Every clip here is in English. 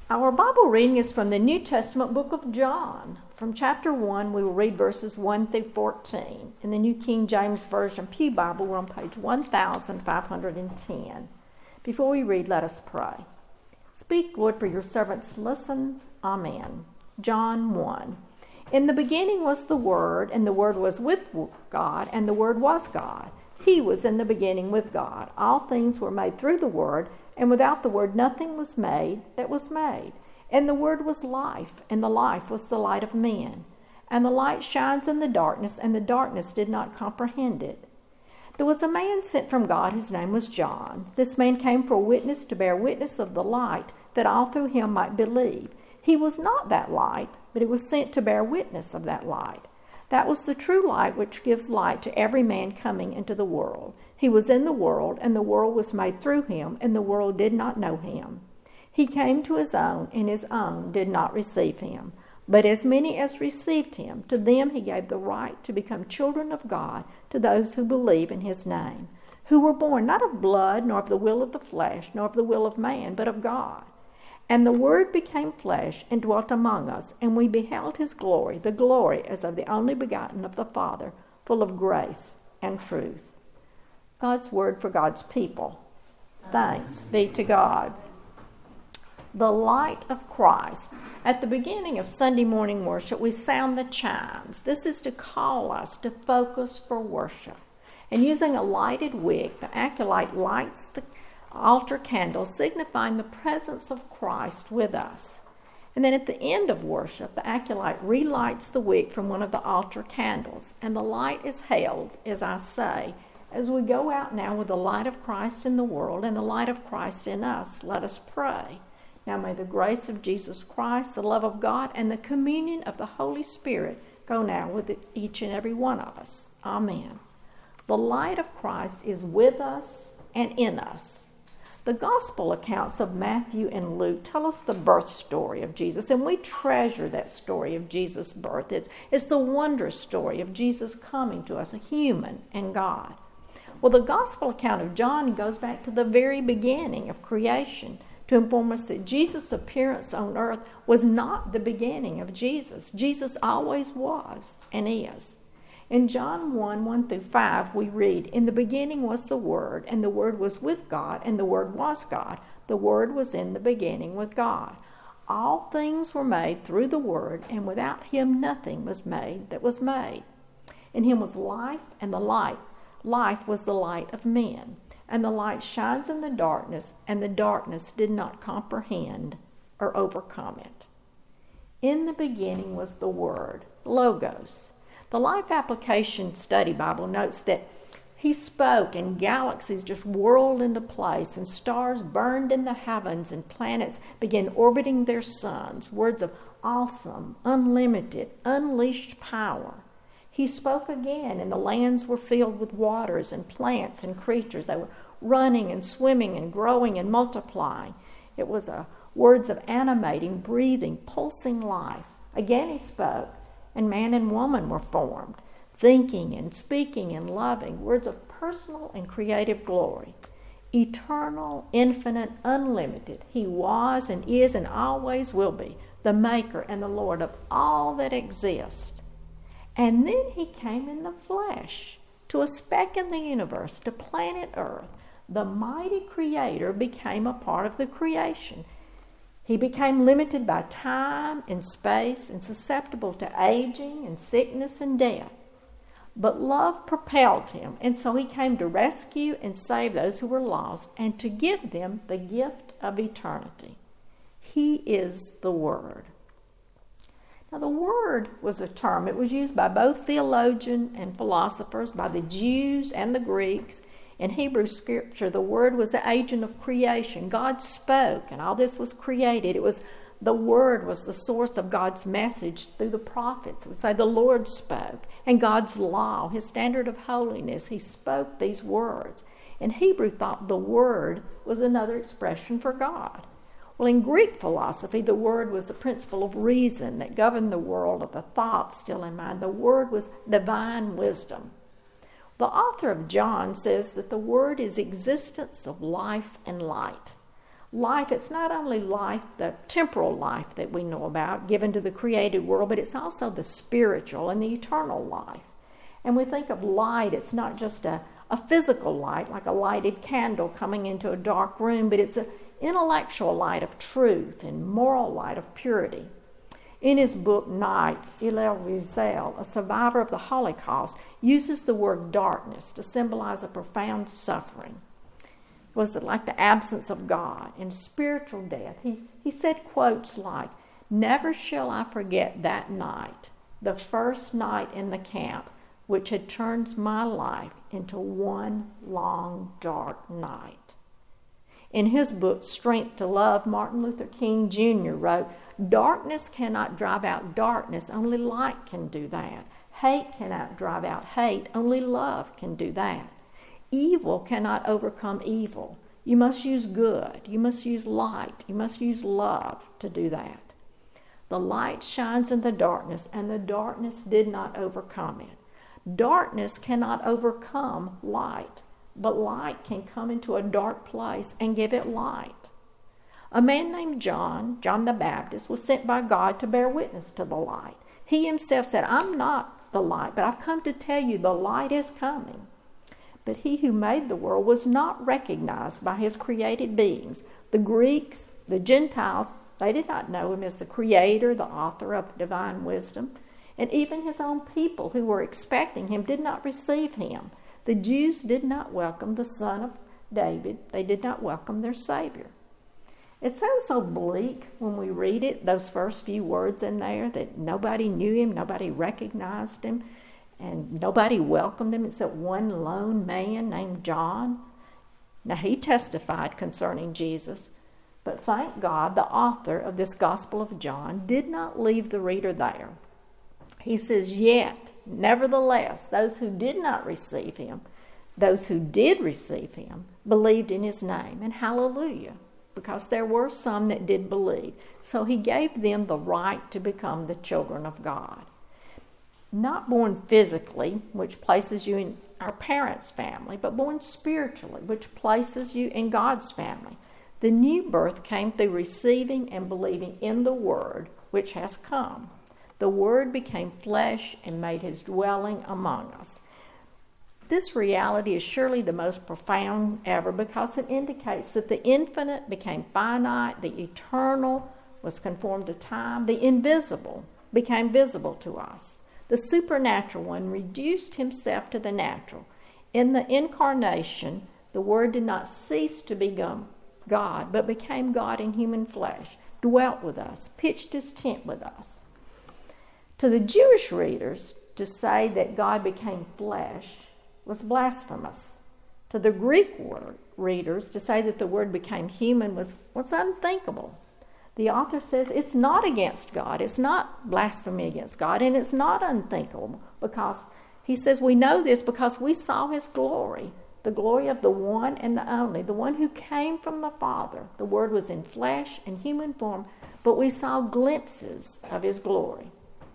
Our Bible reading is from the New Testament book of John. From chapter 1, we will read verses 1 through 14. In the New King James Version Pew Bible, we're on page 1510. Before we read, let us pray. Speak, Lord, for your servants listen. Amen. John 1. In the beginning was the Word, and the Word was with God, and the Word was God. He was in the beginning with God. All things were made through the Word, and without the Word nothing was made that was made. And the Word was life, and the life was the light of men. And the light shines in the darkness, and the darkness did not comprehend it. There was a man sent from God whose name was John. This man came for a witness to bear witness of the light, that all through him might believe. He was not that light, but he was sent to bear witness of that light. That was the true light which gives light to every man coming into the world. He was in the world, and the world was made through him, and the world did not know him. He came to his own, and his own did not receive him. But as many as received him, to them he gave the right to become children of God, to those who believe in his name, who were born not of blood, nor of the will of the flesh, nor of the will of man, but of God. And the Word became flesh and dwelt among us, and we beheld his glory, the glory as of the only begotten of the Father, full of grace and truth. God's word for God's people. Thanks be to God. The light of Christ. At the beginning of Sunday morning worship, we sound the chimes. This is to call us to focus for worship. And using a lighted wick, the acolyte lights the altar candle, signifying the presence of Christ with us. And then at the end of worship, the acolyte relights the wick from one of the altar candles, and the light is held, as I say, as we go out now with the light of Christ in the world and the light of Christ in us. Let us pray. Now may the grace of Jesus Christ, the love of God, and the communion of the Holy Spirit go now with each and every one of us. Amen. The light of Christ is with us and in us. The gospel accounts of Matthew and Luke tell us the birth story of Jesus, and we treasure that story of Jesus' birth. It's the wondrous story of Jesus coming to us, a human and God. Well, the gospel account of John goes back to the very beginning of creation to inform us that Jesus' appearance on earth was not the beginning of Jesus. Jesus always was and is. In John 1:1-5, we read, "In the beginning was the Word, and the Word was with God, and the Word was God. The Word was in the beginning with God. All things were made through the Word, and without him nothing was made that was made. In him was life, and the life was the light of men. And the light shines in the darkness, and the darkness did not comprehend or overcome it." In the beginning was the Word, Logos. The Life Application Study Bible notes that he spoke and galaxies just whirled into place and stars burned in the heavens and planets began orbiting their suns. Words of awesome, unlimited, unleashed power. He spoke again and the lands were filled with waters and plants and creatures. They were running and swimming and growing and multiplying. It was words of animating, breathing, pulsing life. Again he spoke, and man and woman were formed, thinking and speaking and loving, words of personal and creative glory. Eternal, infinite, unlimited, he was and is and always will be the maker and the Lord of all that exists. And then he came in the flesh to a speck in the universe, to planet Earth. The mighty Creator became a part of the creation. He became limited by time and space and susceptible to aging and sickness and death. But love propelled him, and so he came to rescue and save those who were lost and to give them the gift of eternity. He is the Word. Now, the Word was a term. It was used by both theologians and philosophers, by the Jews and the Greeks. In Hebrew Scripture, the Word was the agent of creation. God spoke, and all this was created. The Word was the source of God's message through the prophets. It would say the Lord spoke, and God's law, his standard of holiness, he spoke these words. And Hebrew thought the Word was another expression for God. Well, in Greek philosophy, the Word was the principle of reason that governed the world of the thoughts still in mind. The Word was divine wisdom. The author of John says that the Word is existence of life and light. Life, it's not only life, the temporal life that we know about, given to the created world, but it's also the spiritual and the eternal life. And we think of light, it's not just a physical light, like a lighted candle coming into a dark room, but it's an intellectual light of truth and moral light of purity. In his book, Night, Elie Wiesel, a survivor of the Holocaust, uses the word darkness to symbolize a profound suffering. It was like the absence of God and spiritual death. He said quotes like, "Never shall I forget that night, the first night in the camp, which had turned my life into one long, dark night." In his book, Strength to Love, Martin Luther King Jr. wrote, "Darkness cannot drive out darkness, only light can do that. Hate cannot drive out hate, only love can do that. Evil cannot overcome evil. You must use good, you must use light, you must use love to do that. The light shines in the darkness, and the darkness did not overcome it." Darkness cannot overcome light, but light can come into a dark place and give it light. A man named John the Baptist, was sent by God to bear witness to the light. He himself said, "I'm not the light, but I've come to tell you the light is coming." But he who made the world was not recognized by his created beings. The Greeks, the Gentiles, they did not know him as the creator, the author of divine wisdom. And even his own people who were expecting him did not receive him. The Jews did not welcome the Son of David. They did not welcome their Savior. It sounds so bleak when we read it, those first few words in there, that nobody knew him, nobody recognized him, and nobody welcomed him except one lone man named John. Now, he testified concerning Jesus, but thank God the author of this Gospel of John did not leave the reader there. He says, "Yet, nevertheless, those who did not receive him, those who did receive him, believed in his name." And hallelujah, because there were some that did believe. So he gave them the right to become the children of God. Not born physically, which places you in our parents' family, but born spiritually, which places you in God's family. The new birth came through receiving and believing in the Word, which has come. The Word became flesh and made his dwelling among us. This reality is surely the most profound ever, because it indicates that the infinite became finite, the eternal was conformed to time, the invisible became visible to us. The supernatural one reduced himself to the natural. In the incarnation, the Word did not cease to be God, but became God in human flesh, dwelt with us, pitched his tent with us. To the Jewish readers, to say that God became flesh was blasphemous. To the Greek readers, to say that the Word became human was unthinkable. The author says it's not against God, it's not blasphemy against God, and it's not unthinkable, because he says we know this because we saw his glory, the glory of the one and the only, the one who came from the Father. The Word was in flesh and human form, but we saw glimpses of his glory.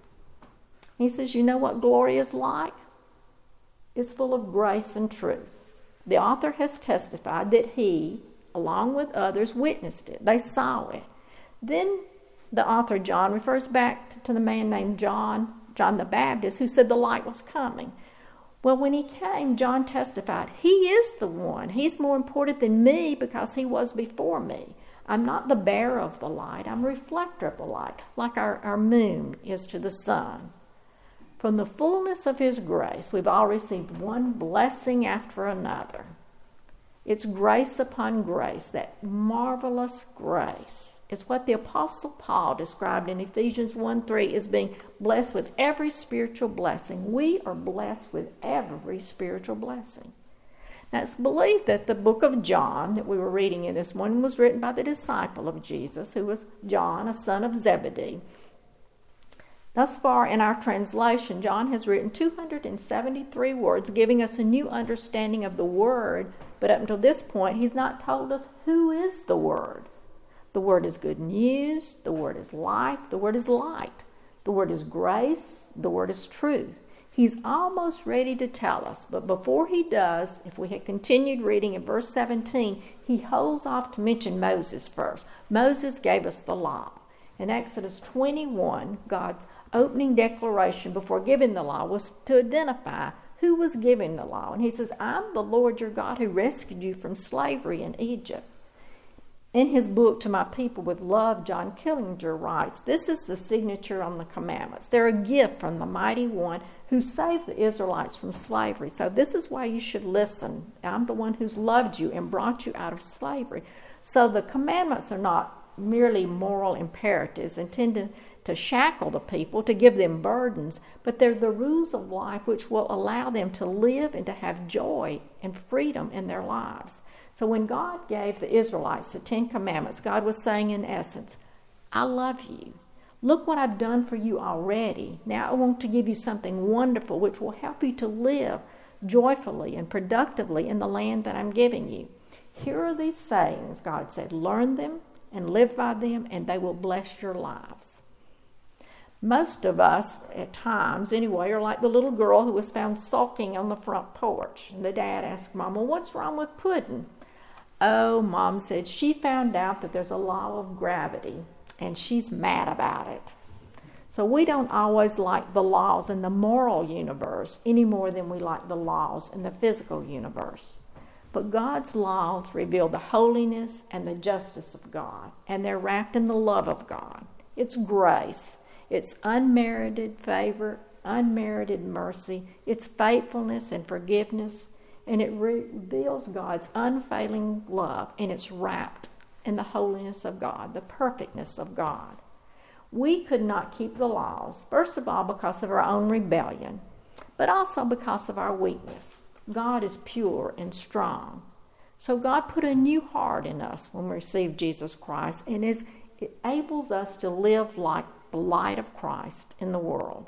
He says, you know what glory is like? It's full of grace and truth. The author has testified that he, along with others, witnessed it. They saw it. Then the author, John, refers back to the man named John the Baptist, who said the light was coming. Well, when he came, John testified, he is the one. He's more important than me because he was before me. I'm not the bearer of the light. I'm a reflector of the light, like our moon is to the sun. From the fullness of his grace, we've all received one blessing after another. It's grace upon grace, that marvelous grace. It's what the Apostle Paul described in Ephesians 1:3 as being blessed with every spiritual blessing. We are blessed with every spiritual blessing. Now, it's believed that the book of John that we were reading in this morning was written by the disciple of Jesus, who was John, a son of Zebedee. Thus far in our translation, John has written 273 words, giving us a new understanding of the Word, but up until this point, he's not told us who is the Word. The Word is good news, the Word is life, the Word is light, the Word is grace, the Word is truth. He's almost ready to tell us, but before he does, if we had continued reading in verse 17, he holds off to mention Moses first. Moses gave us the law. In Exodus 21, God's opening declaration before giving the law was to identify who was giving the law. And he says, I'm the Lord your God who rescued you from slavery in Egypt. In his book, To My People with Love, John Killinger writes, this is the signature on the commandments. They're a gift from the mighty one who saved the Israelites from slavery. So this is why you should listen. I'm the one who's loved you and brought you out of slavery. So the commandments are not merely moral imperatives intended to shackle the people, to give them burdens, but they're the rules of life which will allow them to live and to have joy and freedom in their lives. So when God gave the Israelites the 10 Commandments, God was saying in essence, I love you. Look what I've done for you already. Now I want to give you something wonderful which will help you to live joyfully and productively in the land that I'm giving you. Here are these sayings, God said, learn them and live by them, and they will bless your lives. Most of us, at times anyway, are like the little girl who was found sulking on the front porch. And the dad asked Mom, well, what's wrong with Puddin'? Oh, Mom said she found out that there's a law of gravity, and she's mad about it. So we don't always like the laws in the moral universe any more than we like the laws in the physical universe. But God's laws reveal the holiness and the justice of God, and they're wrapped in the love of God. It's grace. It's unmerited favor, unmerited mercy. It's faithfulness and forgiveness, and it reveals God's unfailing love, and it's wrapped in the holiness of God, the perfectness of God. We could not keep the laws, first of all because of our own rebellion, but also because of our weakness. God is pure and strong. So God put a new heart in us when we received Jesus Christ, and it enables us to live like the light of Christ in the world.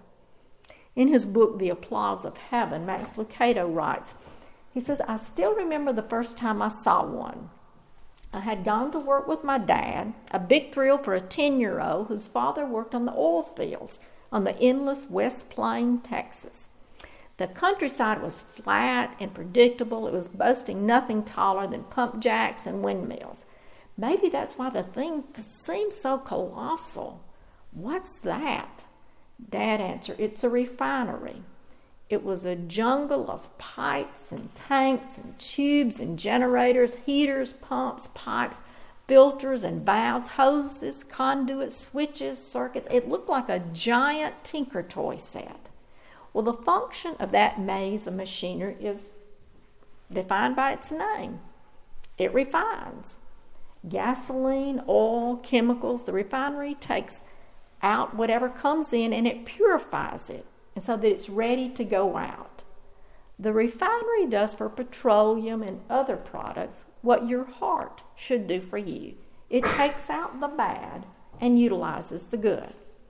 In his book, The Applause of Heaven, Max Lucado writes, he says, I still remember the first time I saw one. I had gone to work with my dad, a big thrill for a 10-year-old whose father worked on the oil fields on the endless West Plain, Texas. The countryside was flat and predictable. It was boasting nothing taller than pump jacks and windmills. Maybe that's why the thing seems so colossal. What's that? Dad answered, it's a refinery. It was a jungle of pipes and tanks and tubes and generators, heaters, pumps, pipes, filters and valves, hoses, conduits, switches, circuits. It looked like a giant Tinker toy set. Well, the function of that maze of machinery is defined by its name. It refines. Gasoline, oil, chemicals, the refinery takes out whatever comes in and it purifies it, and so that it's ready to go out. The refinery does for petroleum and other products what your heart should do for you. It takes out the bad and utilizes the good.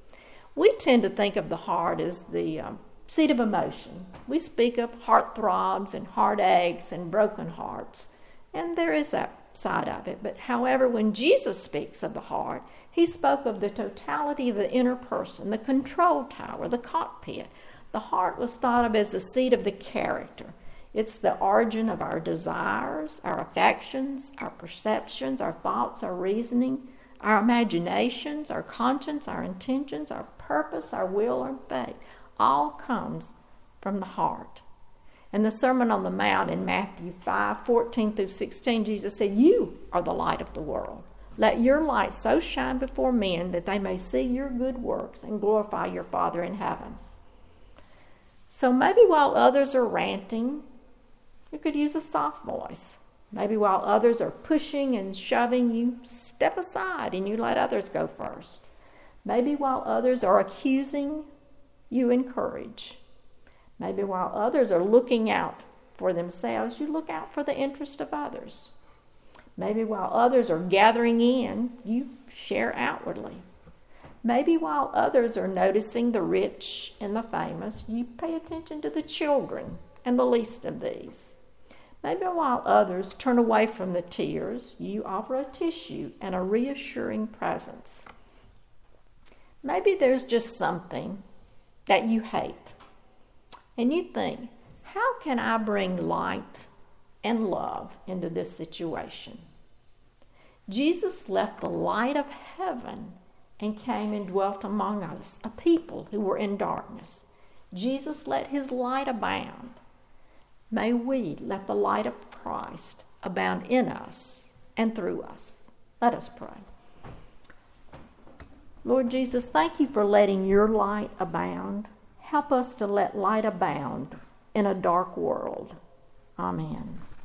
We tend to think of the heart as the seat of emotion. We speak of heartthrobs and heartaches and broken hearts, and there is that side of it. But however, when Jesus speaks of the heart, he spoke of the totality of the inner person, the control tower, the cockpit. The heart was thought of as the seat of the character. It's the origin of our desires, our affections, our perceptions, our thoughts, our reasoning, our imaginations, our conscience, our intentions, our purpose, our will, and faith. All comes from the heart. In the Sermon on the Mount in Matthew 5:14-16, Jesus said, you are the light of the world. Let your light so shine before men that they may see your good works and glorify your Father in heaven. So maybe while others are ranting, you could use a soft voice. Maybe while others are pushing and shoving, you step aside and you let others go first. Maybe while others are accusing, you encourage. Maybe while others are looking out for themselves, you look out for the interest of others. Maybe while others are gathering in, you share outwardly. Maybe while others are noticing the rich and the famous, you pay attention to the children and the least of these. Maybe while others turn away from the tears, you offer a tissue and a reassuring presence. Maybe there's just something that you hate. And you think, how can I bring light and love into this situation? Jesus left the light of heaven and came and dwelt among us, a people who were in darkness. Jesus let his light abound. May we let the light of Christ abound in us and through us. Let us pray. Lord Jesus, thank you for letting your light abound. Help us to let light abound in a dark world. Amen.